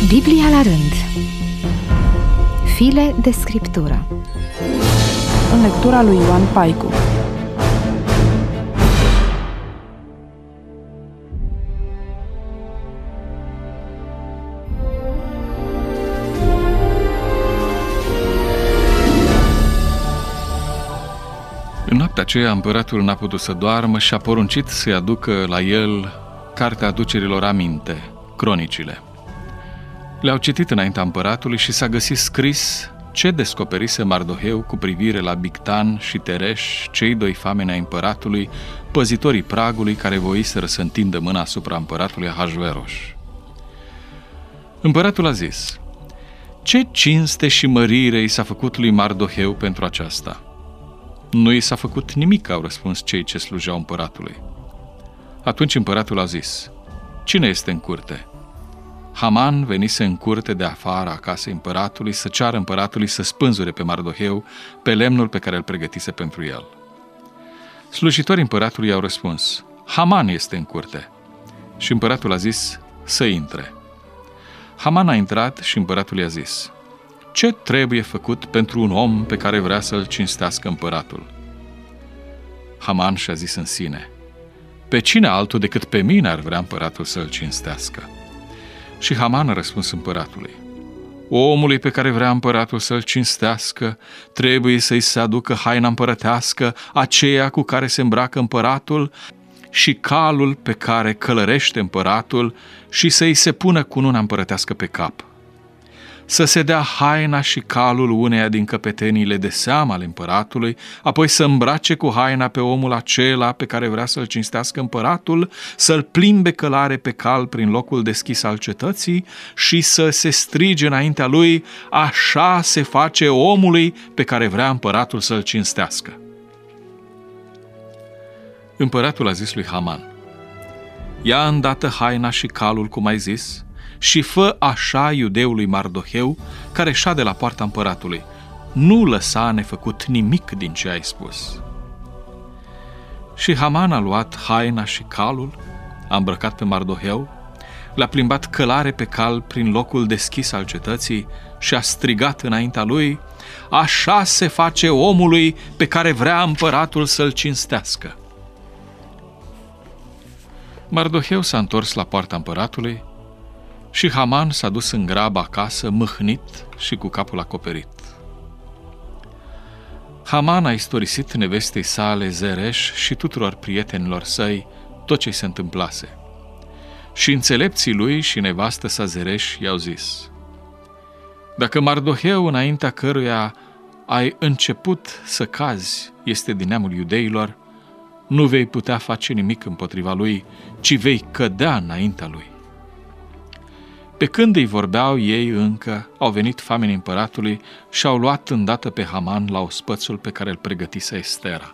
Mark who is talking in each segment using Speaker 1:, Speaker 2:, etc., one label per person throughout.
Speaker 1: Biblia la rând. File de scriptură.
Speaker 2: În lectura lui Ioan Paicu.
Speaker 3: În noaptea aceea, împăratul n-a putut să doarmă și a poruncit să-i aducă la el cartea aducerilor aminte, cronicile. Le-au citit înaintea împăratului și s-a găsit scris ce descoperise Mardoheu cu privire la Bigtan și Tereș, cei doi fameni ai împăratului, păzitorii pragului care voiseră să întindă mâna asupra împăratului Ahasveros. Împăratul a zis: ce cinste și mărire i s-a făcut lui Mardoheu pentru aceasta? Nu i s-a făcut nimic, au răspuns cei ce slujeau împăratului. Atunci împăratul a zis: cine este în curte? Haman venise în curte de afară a casei împăratului să ceară împăratului să spânzure pe Mardoheu pe lemnul pe care îl pregătise pentru el. Slujitorii împăratului i-au răspuns: Haman este în curte. Și împăratul a zis să intre. Haman a intrat și împăratul i-a zis: ce trebuie făcut pentru un om pe care vrea să-l cinstească împăratul? Haman și-a zis în sine: pe cine altul decât pe mine ar vrea împăratul să-l cinstească? Și Haman a răspuns împăratului: omului pe care vrea împăratul să-l cinstească trebuie să-i se aducă haina împărătească, aceea cu care se îmbracă împăratul, și calul pe care călărește împăratul, și să-i se pună cununa împărătească pe cap. Să se dea haina și calul uneia din căpeteniile de seamă ale împăratului, apoi să îmbrace cu haina pe omul acela pe care vrea să-l cinstească împăratul, să-l plimbe călare pe cal prin locul deschis al cetății și să se strige înaintea lui: așa se face omului pe care vrea împăratul să-l cinstească. Împăratul a zis lui Haman: ia îndată haina și calul, cum ai zis, și fă așa iudeului Mardoheu, care șade la poarta împăratului. Nu lăsa nefăcut nimic din ce ai spus. Și Haman a luat haina și calul, a îmbrăcat pe Mardoheu, l-a plimbat călare pe cal prin locul deschis al cetății și a strigat înaintea lui: așa se face omului pe care vrea împăratul să-l cinstească. Mardoheu s-a întors la poarta împăratului și Haman s-a dus în grabă acasă, mâhnit și cu capul acoperit. Haman a istorisit nevestei sale Zereș și tuturor prietenilor săi tot ce se întâmplase. Și înțelepții lui și nevastă sa Zereș i-au zis: dacă Mardoheu, înaintea căruia ai început să cazi, este din neamul iudeilor, nu vei putea face nimic împotriva lui, ci vei cădea înaintea lui. Pe când îi vorbeau ei încă, au venit famenii împăratului și au luat îndată pe Haman la ospățul pe care îl pregătise Estera.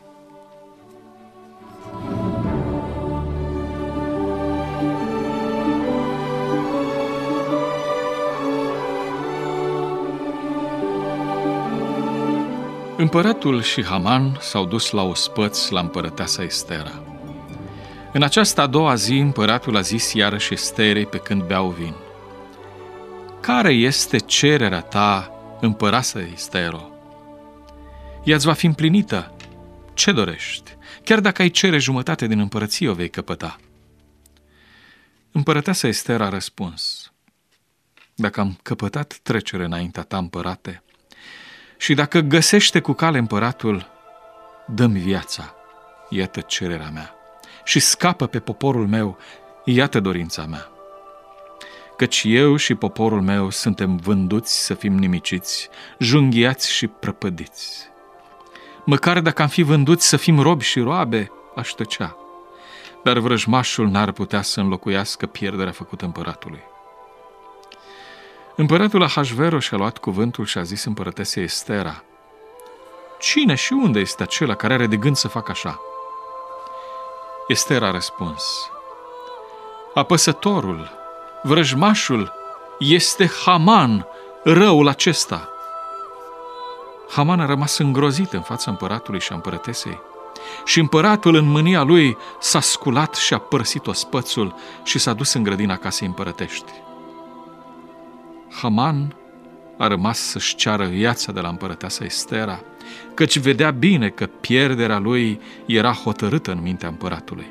Speaker 3: Împăratul și Haman s-au dus la ospăț la împărăteasa Estera. În această a doua zi, împăratul a zis iarăși Esterei pe când beau vin: care este cererea ta, împărasă Estero? Ea îți va fi împlinită. Ce dorești? Chiar dacă ai cere jumătate din împărăție, o vei căpăta. Împărăteasa Estera a răspuns: dacă am căpătat trecere înaintea ta, împărate, și dacă găsește cu cale împăratul, dă-mi viața, iată cererea mea, și scapă pe poporul meu, iată dorința mea. Căci eu și poporul meu suntem vânduți să fim nimiciți, junghiați și prăpădiți. Măcar dacă am fi vânduți să fim robi și roabe, aș tăcea, dar vrăjmașul n-ar putea să înlocuiască pierderea făcută împăratului. Împăratul Ahasveros și-a luat cuvântul și a zis împărătesei Estera: cine și unde este acela care are de gând să facă așa? Estera a răspuns: apăsătorul, vrăjmașul este Haman, răul acesta. Haman a rămas îngrozit în fața împăratului și a împărătesei și împăratul în mânia lui s-a sculat și a părăsit ospățul și s-a dus în grădina casei împărătești. Haman a rămas să-și ceară viața de la împărăteasa Estera, căci vedea bine că pierderea lui era hotărâtă în mintea împăratului.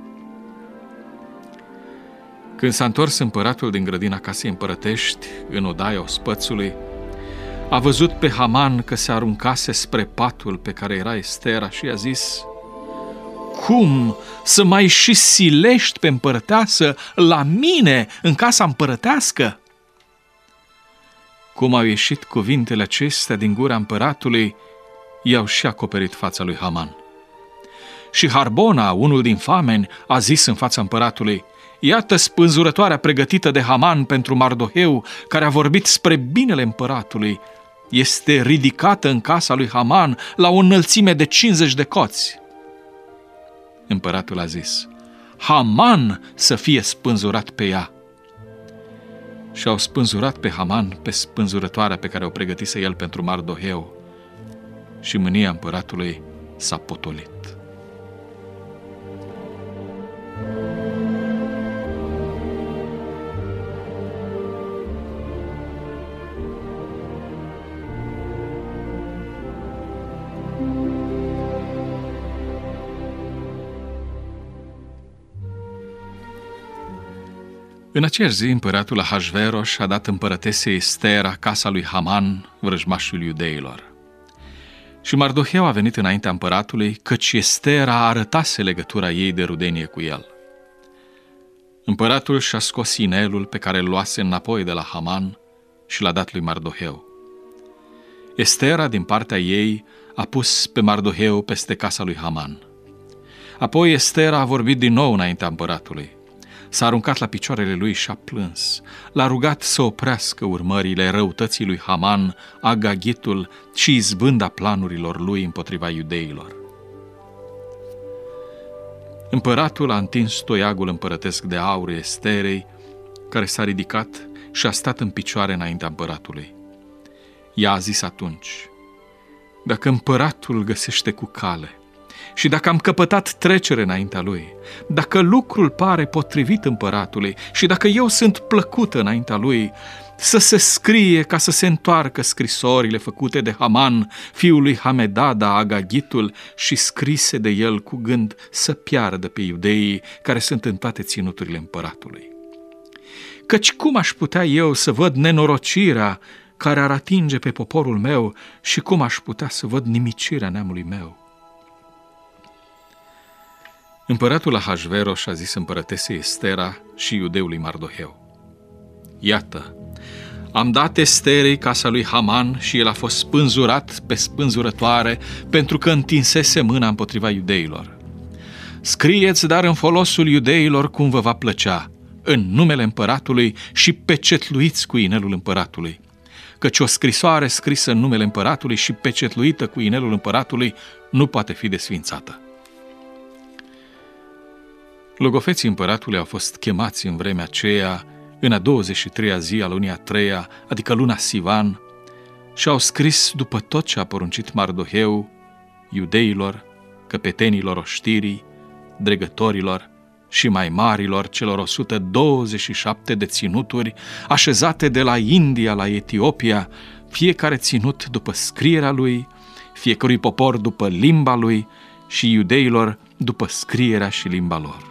Speaker 3: Când s-a întors împăratul din grădina casei împărătești, în odaia ospățului, a văzut pe Haman că se aruncase spre patul pe care era Estera și i-a zis: „Cum să mai și silești pe împărăteasă la mine în casa împărătească?” Cum au ieșit cuvintele acestea din gura împăratului, i-au și acoperit fața lui Haman. Și Harbona, unul din fameni, a zis în fața împăratului: „Iată spânzurătoarea pregătită de Haman pentru Mardoheu, care a vorbit spre binele împăratului. Este ridicată în casa lui Haman la o înălțime de 50 de coți.” Împăratul a zis: „Haman să fie spânzurat pe ea.” Și au spânzurat pe Haman pe spânzurătoarea pe care o pregătise el pentru Mardoheu, și mânia împăratului s-a potolit. În aceeași zi, împăratul Ahasveros a dat împărătesei Estera casa lui Haman, vrăjmașul iudeilor. Și Mardoheu a venit înaintea împăratului, căci Estera arătase legătura ei de rudenie cu el. Împăratul și-a scos inelul pe care îl luase înapoi de la Haman și l-a dat lui Mardoheu. Estera, din partea ei, a pus pe Mardoheu peste casa lui Haman. Apoi Estera a vorbit din nou înaintea împăratului. S-a aruncat la picioarele lui și a plâns. L-a rugat să oprească urmările răutății lui Haman, Agagitul și izbânda planurilor lui împotriva iudeilor. Împăratul a întins toiagul împărătesc de aur Esterei, care s-a ridicat și a stat în picioare înaintea împăratului. Ea a zis atunci: „Dacă împăratul găsește cu cale și dacă am căpătat trecere înaintea lui, dacă lucrul pare potrivit împăratului și dacă eu sunt plăcută înaintea lui, să se scrie ca să se întoarcă scrisorile făcute de Haman, fiul lui Hamedada, Agagitul, și scrise de el cu gând să piardă pe iudeii care sunt în toate ținuturile împăratului. Căci cum aș putea eu să văd nenorocirea care ar atinge pe poporul meu și cum aș putea să văd nimicirea neamului meu?” Împăratul Ahasveros a zis împărătesei Estera și iudeului Mardoheu: „Iată, am dat Esterei casa lui Haman și el a fost spânzurat pe spânzurătoare pentru că întinsese mâna împotriva iudeilor. Scrieți dar în folosul iudeilor cum vă va plăcea, în numele împăratului, și pecetluiți cu inelul împăratului, căci o scrisoare scrisă în numele împăratului și pecetluită cu inelul împăratului nu poate fi desfințată.” Logofeții împăratului au fost chemați în vremea aceea, în a 23-a zi a lunii a 3-a, adică luna Sivan, și au scris după tot ce a poruncit Mardoheu iudeilor, căpetenilor oștirii, dregătorilor și mai marilor celor 127 de ținuturi așezate de la India la Etiopia, fiecare ținut după scrierea lui, fiecărui popor după limba lui și iudeilor după scrierea și limba lor.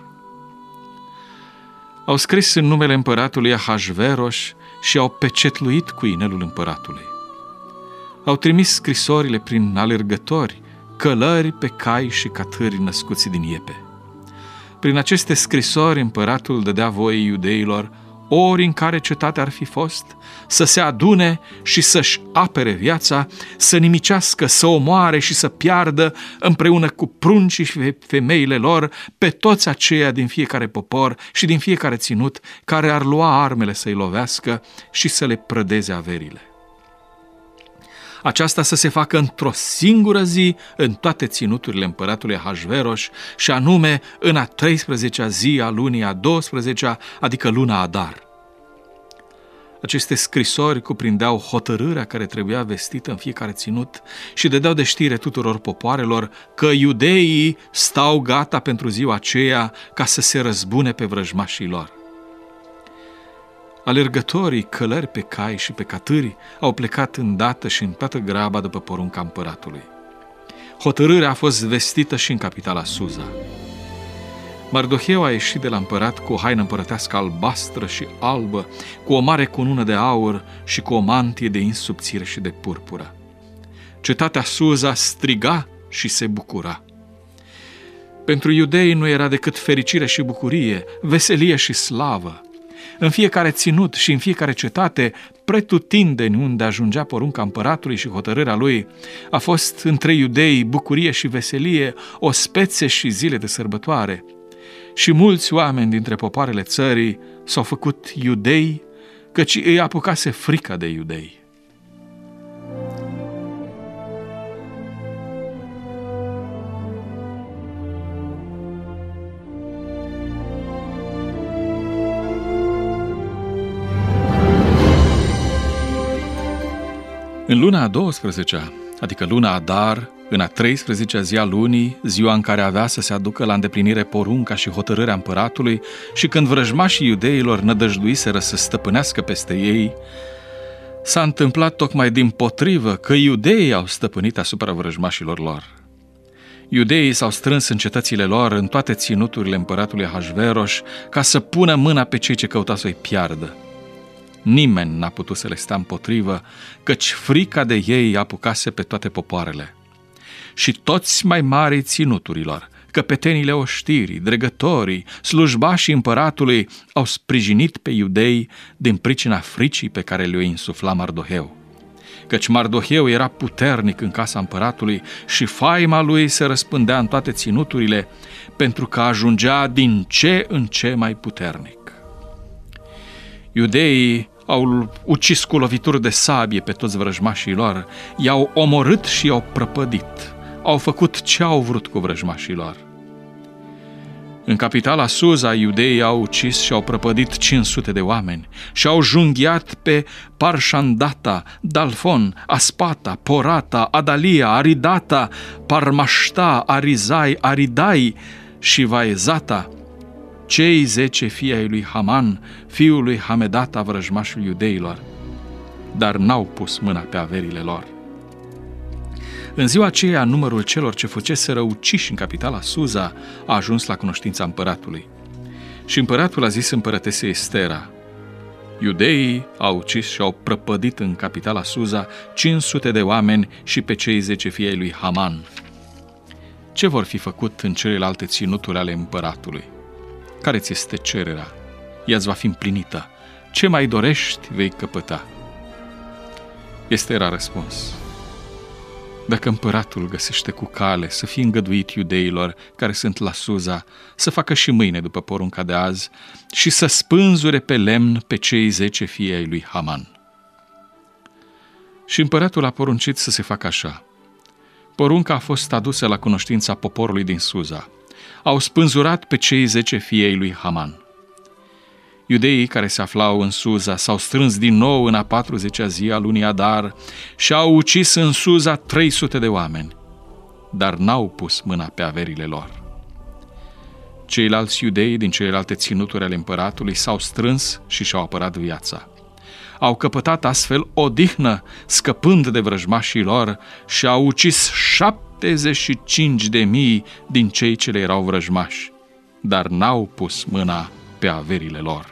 Speaker 3: Au scris în numele împăratului Ahasveros și au pecetluit cu inelul împăratului. Au trimis scrisorile prin alergători, călări pe cai și catâri născuți din iepe. Prin aceste scrisori împăratul dădea voie iudeilor, ori în care cetate ar fi fost, să se adune și să-și apere viața, să nimicească, să omoare și să piardă împreună cu pruncii și femeile lor pe toți aceia din fiecare popor și din fiecare ținut care ar lua armele să-i lovească și să le prădeze averile. Aceasta să se facă într-o singură zi în toate ținuturile împăratului Ahasveros, și anume în a 13-a zi a lunii a 12-a, adică luna Adar. Aceste scrisori cuprindeau hotărârea care trebuia vestită în fiecare ținut și dădeau de știre tuturor popoarelor că iudeii stau gata pentru ziua aceea ca să se răzbune pe vrăjmașii lor. Alergătorii, călări pe cai și pe catâri au plecat îndată și în toată graba după porunca împăratului. Hotărârea a fost vestită și în capitala Suza. Mardoheu a ieșit de la împărat cu o haină împărătească albastră și albă, cu o mare cunună de aur și cu o mantie de ins subțire și de purpură. Cetatea Suza striga și se bucura. Pentru iudei nu era decât fericire și bucurie, veselie și slavă. În fiecare ținut și în fiecare cetate, pretutindeni unde ajungea porunca împăratului și hotărârea lui, a fost între iudei bucurie și veselie, ospețe și zile de sărbătoare. Și mulți oameni dintre popoarele țării s-au făcut iudei, căci îi apucase frica de iudei. În luna a 12-a, adică luna Adar, în a 13-a zi a lunii, ziua în care avea să se aducă la îndeplinire porunca și hotărârea împăratului și când vrăjmașii iudeilor nădăjduiseră să stăpânească peste ei, s-a întâmplat tocmai dimpotrivă că iudeii au stăpânit asupra vrăjmașilor lor. Iudeii s-au strâns în cetățile lor, în toate ținuturile împăratului Ahasveros, ca să pună mâna pe cei ce căutau să-i piardă. Nimeni n-a putut să le stea împotrivă, căci frica de ei apucase pe toate popoarele. Și toți mai mari ținuturilor, căpetenile oștirii, dregătorii, slujbașii împăratului au sprijinit pe iudei din pricina fricii pe care le-o insufla Mardoheu. Căci Mardoheu era puternic în casa împăratului și faima lui se răspândea în toate ținuturile, pentru că ajungea din ce în ce mai puternic. Iudeii au ucis cu lovituri de sabie pe toți vrăjmașii lor, i-au omorât și i-au prăpădit, au făcut ce au vrut cu vrăjmașii lor. În capitala Suza, iudeii au ucis și au prăpădit 500 de oameni și au junghiat pe Parșandata, Dalfon, Aspata, Porata, Adalia, Aridata, Parmașta, Arizai, Aridai și Vaezata, cei 10 fii ai lui Haman, fiul lui Hamedata, vrăjmașul iudeilor, dar n-au pus mâna pe averile lor. În ziua aceea, numărul celor ce făceseră uciși în capitala Suza a ajuns la cunoștința împăratului. Și împăratul a zis împărătesei Estera: iudeii au ucis și au prăpădit în capitala Suza 500 de oameni și pe cei 10 fii ai lui Haman. Ce vor fi făcut în celelalte ținuturi ale împăratului? Care ți este cererea? Ea-ți va fi împlinită. Ce mai dorești, vei căpăta. Ester a răspuns: dacă împăratul găsește cu cale să fie îngăduit iudeilor care sunt la Suza, să facă și mâine după porunca de azi și să spânzure pe lemn pe cei 10 fii ai lui Haman. Și împăratul a poruncit să se facă așa. Porunca a fost adusă la cunoștința poporului din Suza. Au spânzurat pe cei 10 fii ai lui Haman. Iudeii care se aflau în Suza s-au strâns din nou în a 40-a zi a lunii Adar și au ucis în Suza 300 de oameni, dar n-au pus mâna pe averile lor. Ceilalți iudei din celelalte ținuturi ale împăratului s-au strâns și și-au apărat viața. Au căpătat astfel odihnă, scăpând de vrăjmașii lor, și au ucis 75.000 din cei ce le erau vrăjmași, dar n-au pus mâna pe averile lor.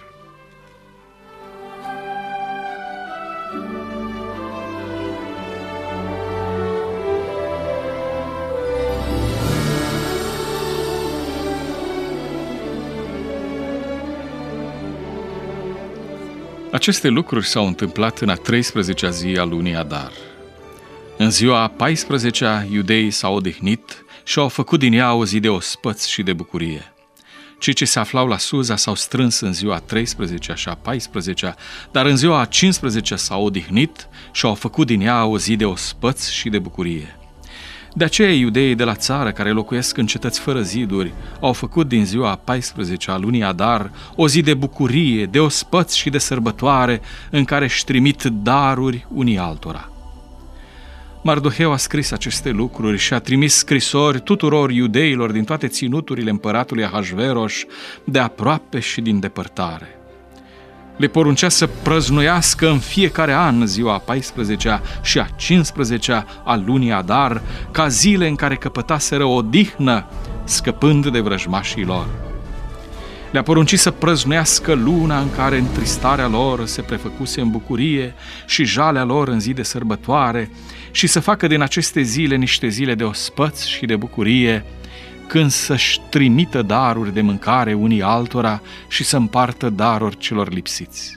Speaker 3: Aceste lucruri s-au întâmplat în a 13-a zi a lunii Adar. În ziua a 14-a, iudeii s-au odihnit și au făcut din ea o zi de ospăț și de bucurie. Cei ce se aflau la Suza s-au strâns în ziua a 13-a și a 14-a, dar în ziua a 15-a s-au odihnit și au făcut din ea o zi de ospăț și de bucurie. De aceea iudeii de la țară care locuiesc în cetăți fără ziduri au făcut din ziua a 14-a a lunii Adar o zi de bucurie, de ospăț și de sărbătoare în care își trimit daruri unii altora. Mardoheu a scris aceste lucruri și a trimis scrisori tuturor iudeilor din toate ținuturile împăratului Ahasveros, de aproape și din depărtare. Le poruncea să prăznuiască în fiecare an ziua a 14-a și a 15-a a lunii Adar, ca zile în care căpătaseră odihnă, scăpând de vrăjmașii lor. Le-a poruncit să prăznuiască luna în care întristarea lor se prefăcuse în bucurie și jalea lor în zi de sărbătoare și să facă din aceste zile niște zile de ospăț și de bucurie, când să-și trimită daruri de mâncare unii altora și să împartă daruri celor lipsiți.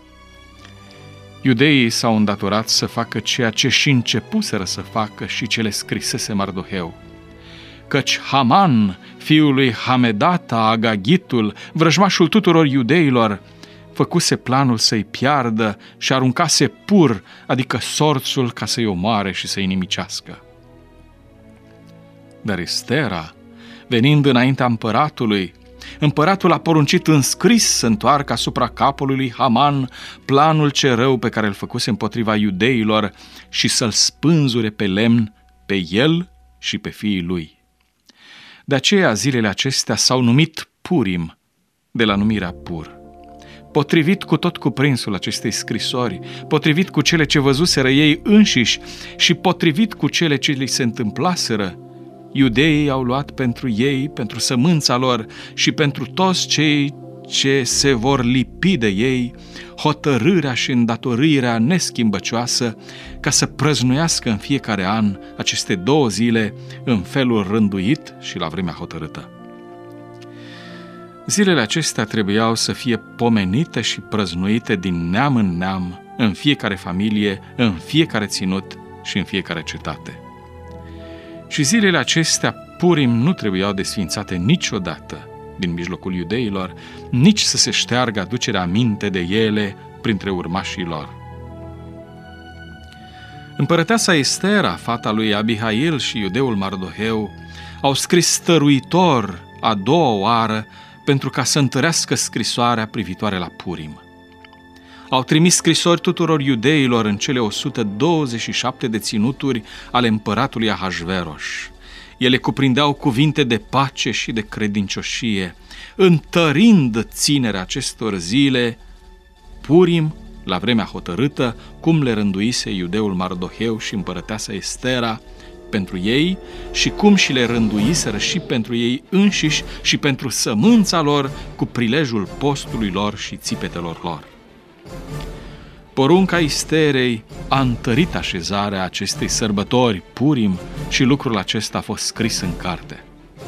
Speaker 3: Iudeii s-au îndatorat să facă ceea ce și începuseră să facă și ce le scrisese Mardoheu, căci Haman, fiul lui Hamedata, Agagitul, vrăjmașul tuturor iudeilor, făcuse planul să-i piardă și aruncase pur, adică sorțul, ca să-i omoare și să-i nimicească. Dar Estera, venind înaintea împăratului, împăratul a poruncit în scris să întoarcă asupra capului lui Haman planul ce rău pe care îl făcuse împotriva iudeilor și să-l spânzure pe lemn pe el și pe fiii lui. De aceea zilele acestea s-au numit Purim, de la numirea pur. Potrivit cu tot cuprinsul acestei scrisori, potrivit cu cele ce văzuseră ei înșiși și potrivit cu cele ce li se întâmplaseră, iudeii au luat pentru ei, pentru sămânța lor și pentru toți cei ce se vor lipi de ei, hotărârea și îndatorirea neschimbăcioasă ca să prăznuiască în fiecare an aceste 2 zile în felul rânduit și la vremea hotărâtă. Zilele acestea trebuiau să fie pomenite și prăznuite din neam în neam, în fiecare familie, în fiecare ținut și în fiecare cetate. Și zilele acestea Purim nu trebuiau desfințate niciodată din mijlocul iudeilor, nici să se șteargă aducerea aminte de ele printre urmașii lor. Împărăteasa Estera, fata lui Abihail și iudeul Mardoheu, au scris stăruitor a 2-a oară pentru ca să întărească scrisoarea privitoare la Purim. Au trimis scrisori tuturor iudeilor în cele 127 de ținuturi ale împăratului Ahasveros. Ele cuprindeau cuvinte de pace și de credincioșie, întărind ținerea acestor zile, Purim, la vremea hotărâtă, cum le rânduise iudeul Mardoheu și împărăteasa Estera pentru ei și cum și le rânduiseră și pentru ei înșiși și pentru sămânța lor cu prilejul postului lor și țipetelor lor. Porunca Esterei a întărit așezarea acestei sărbători, Purim, și lucrul acesta a fost scris în carte.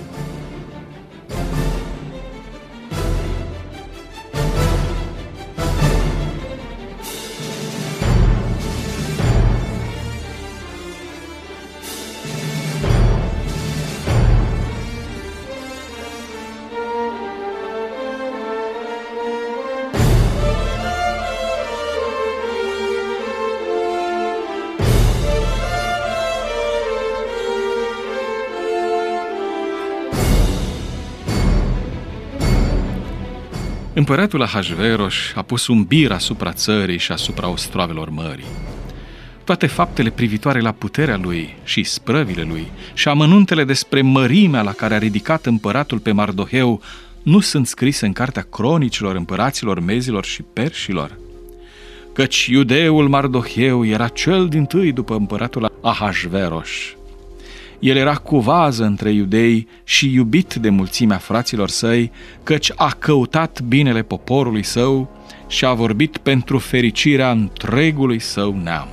Speaker 3: Împăratul Ahasveros a pus un bir asupra țării și asupra ostroavelor mării. Toate faptele privitoare la puterea lui și sprăvile lui și amănuntele despre mărimea la care a ridicat împăratul pe Mardoheu nu sunt scrise în cartea cronicilor împăraților mezilor și perșilor, căci iudeul Mardoheu era cel dintâi după împăratul Ahasveros. El era cuvază între iudei și iubit de mulțimea fraților săi, căci a căutat binele poporului său și a vorbit pentru fericirea întregului său neam.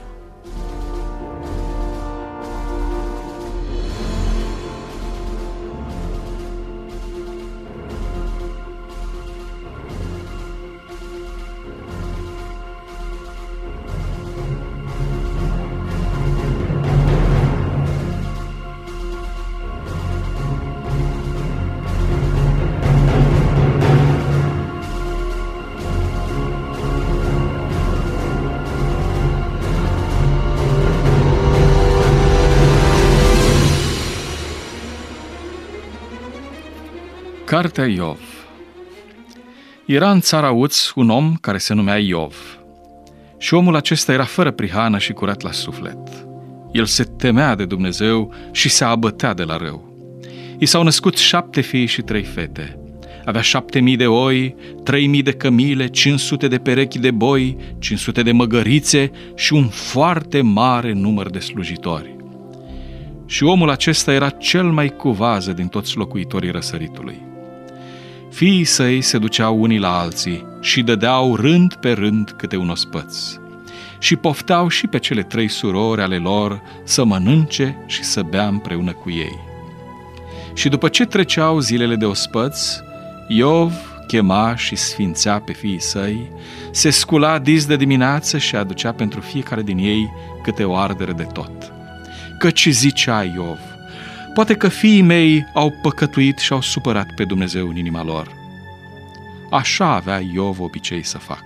Speaker 3: Cartea Iov. Era în țara Uț un om care se numea Iov. Și omul acesta era fără prihană și curat la suflet. El se temea de Dumnezeu și se abătea de la rău. I s-au născut 7 fii și 3 fete. Avea 7.000 de oi, 3.000 de cămile, 500 de perechi de boi, 500 de măgărițe și un foarte mare număr de slujitori. Și omul acesta era cel mai cuvază din toți locuitorii răsăritului. Fiii săi se duceau unii la alții și dădeau rând pe rând câte un ospăț. Și pofteau și pe cele 3 surori ale lor să mănânce și să bea împreună cu ei. Și după ce treceau zilele de ospăț, Iov chema și sfințea pe fiii săi, se scula dis de dimineață și aducea pentru fiecare din ei câte o ardere de tot. Căci zicea Iov: poate că fiii mei au păcătuit și au supărat pe Dumnezeu în inima lor. Așa avea Iov obicei să facă.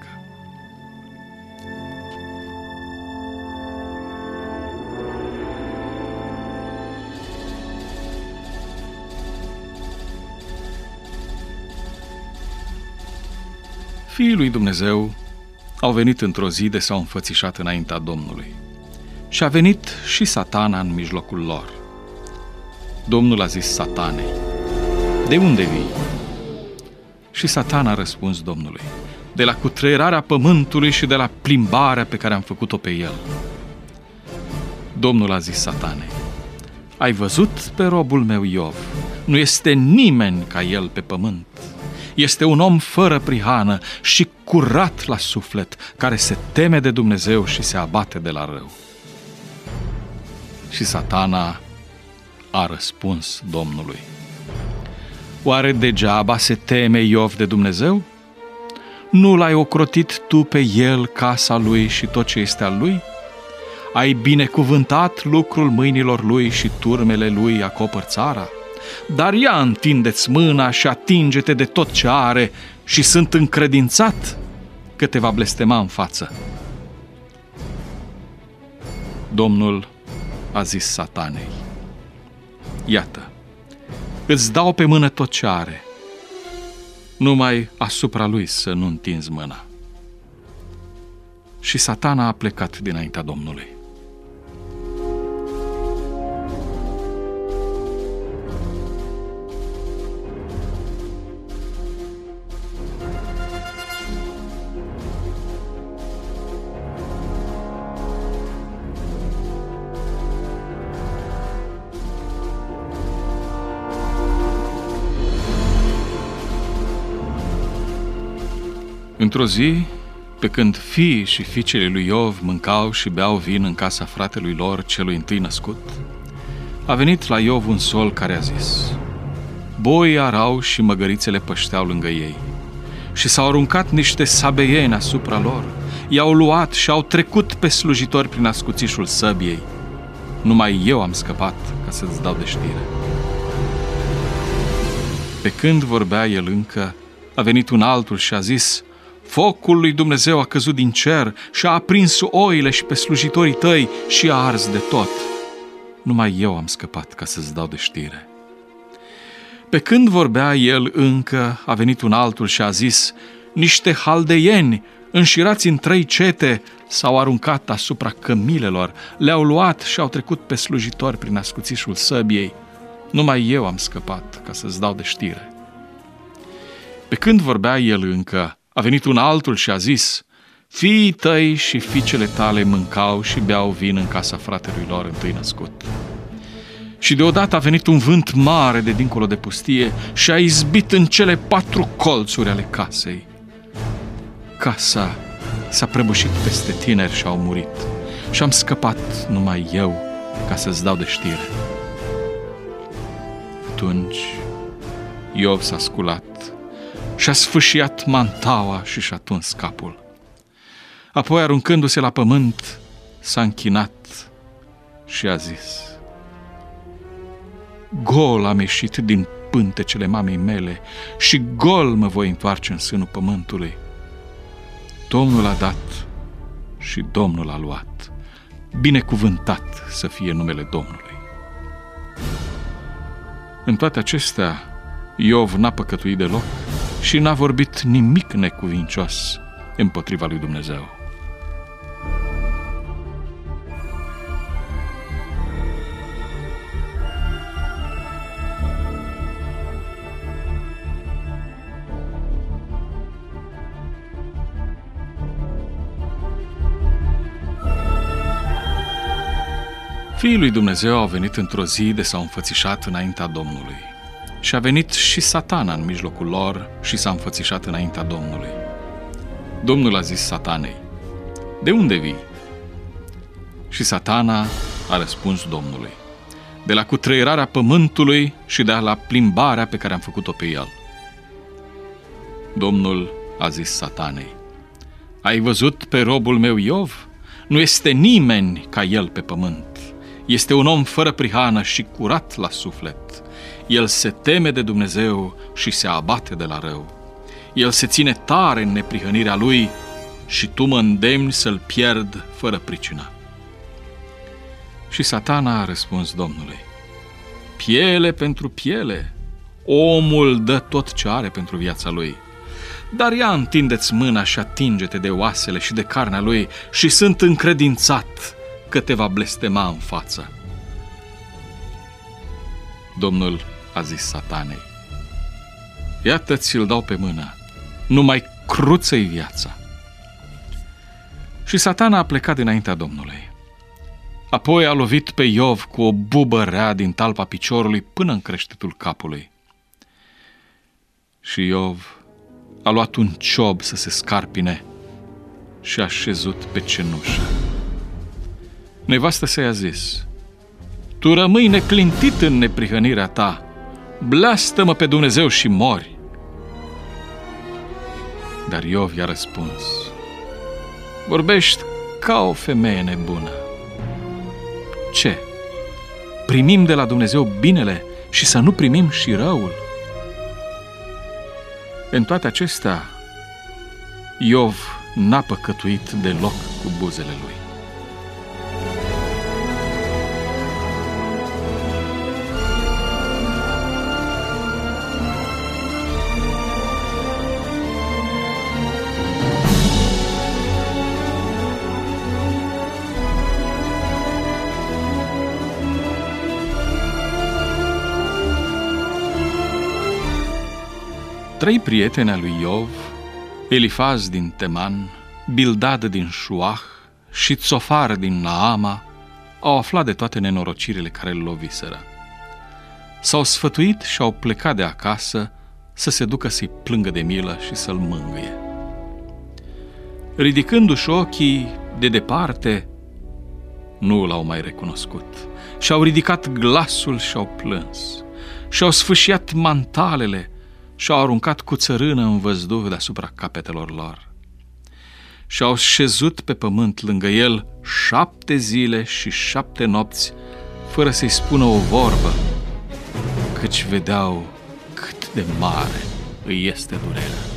Speaker 3: Fiii lui Dumnezeu au venit într-o zi de s-au înfățișat înaintea Domnului. Și a venit și Satana în mijlocul lor. Domnul a zis Satanei: de unde vii? Și Satana a răspuns Domnului: de la cutreierarea pământului și de la plimbarea pe care am făcut-o pe el. Domnul a zis Satanei: ai văzut pe robul meu Iov? Nu este nimeni ca el pe pământ. Este un om fără prihană și curat la suflet, care se teme de Dumnezeu și se abate de la rău. Și Satana a răspuns Domnului: oare degeaba se teme Iov de Dumnezeu? Nu l-ai ocrotit tu pe el, casa lui și tot ce este al lui? Ai binecuvântat lucrul mâinilor lui și turmele lui acopăr țara? Dar ia întinde-ți mâna și atinge-te de tot ce are și sunt încredințat că te va blestema în față. Domnul a zis Satanei: iată, îți dau pe mână tot ce are, numai asupra lui să nu întinzi mâna. Și Satana a plecat dinaintea Domnului. Într-o zi, pe când fiii și fiicele lui Iov mâncau și beau vin în casa fratelui lor celui întâi născut, a venit la Iov un sol care a zis: boii arau și măgărițele pășteau lângă ei. Și s-au aruncat niște sabeieni asupra lor, i-au luat și au trecut pe slujitori prin ascuțișul săbiei. Numai eu am scăpat ca să-ți dau de știre. Pe când vorbea el încă, a venit un altul și a zis: focul lui Dumnezeu a căzut din cer și a aprins oile și pe slujitorii tăi și a ars de tot. Numai eu am scăpat ca să-ți dau de știre. Pe când vorbea el încă, a venit un altul și a zis: niște haldeieni, înșirați în 3 cete, s-au aruncat asupra cămilelor, le-au luat și au trecut pe slujitori prin ascuțișul săbiei. Numai eu am scăpat ca să-ți dau de știre. Pe când vorbea el încă, a venit un altul și a zis: fiii tăi și fiicele tale mâncau și beau vin în casa fratelui lor întâi născut. Și deodată a venit un vânt mare de dincolo de pustie și a izbit în cele 4 colțuri ale casei. Casa s-a prăbușit peste tineri și au murit și am scăpat numai eu ca să-ți dau de știre. Atunci Iov s-a sculat și-a sfâșiat mantaua și și-a tuns capul. Apoi, aruncându-se la pământ, s-a închinat și a zis: gol am ieșit din pântecele mamei mele și gol mă voi întoarce în sânul pământului. Domnul a dat și Domnul a luat. Binecuvântat să fie numele Domnului. În toate acestea, Iov n-a păcătuit deloc și n-a vorbit nimic necuvincios împotriva lui Dumnezeu. Fiii lui Dumnezeu au venit într-o zi de s-au înfățișat înaintea Domnului. Și a venit și Satana în mijlocul lor și s-a înfățișat înaintea Domnului. Domnul a zis Satanei: de unde vii? Și Satana a răspuns Domnului: de la cutreierarea pământului și de la plimbarea pe care am făcut-o pe el. Domnul a zis Satanei: ai văzut pe robul meu Iov? Nu este nimeni ca el pe pământ. Este un om fără prihană și curat la suflet. El se teme de Dumnezeu și se abate de la rău. El se ține tare în neprihănirea lui și tu mă îndemni să-l pierd fără pricină. Și Satana a răspuns Domnului: piele pentru piele, omul dă tot ce are pentru viața lui. Dar ia întindeți mâna și atinge-te de oasele și de carnea lui și sunt încredințat că te va blestema în față. Domnul a zis Satanei: iată ți-l dau pe mână, numai cruță-i viața. Și Satana a plecat dinaintea Domnului. Apoi a lovit pe Iov cu o bubă rea din talpa piciorului până în creștetul capului. Și Iov a luat un ciob să se scarpine și a șezut pe cenușă. Nevastă sa i-a zis: tu rămâi neclintit în neprihănirea ta, bleastă-mă pe Dumnezeu și mori. Dar Iov i-a răspuns: vorbești ca o femeie nebună. Ce? Primim de la Dumnezeu binele și să nu primim și răul? În toate acestea, Iov n-a păcătuit deloc cu buzele lui. Trei prieteni ai lui Iov, Elifaz din Teman, Bildad din Șuah și Tsofar din Naama, au aflat de toate nenorocirile care îl loviseră. S-au sfătuit și au plecat de acasă să se ducă să-i plângă de milă și să-l mângâie. Ridicându-și ochii de departe, nu l-au mai recunoscut. Și-au ridicat glasul și-au plâns. Și-au sfâșiat mantalele și-au aruncat cu țărână în văzduh deasupra capetelor lor. Și-au șezut pe pământ lângă el 7 zile și 7 nopți, fără să-i spună o vorbă, căci vedeau cât de mare îi este durerea.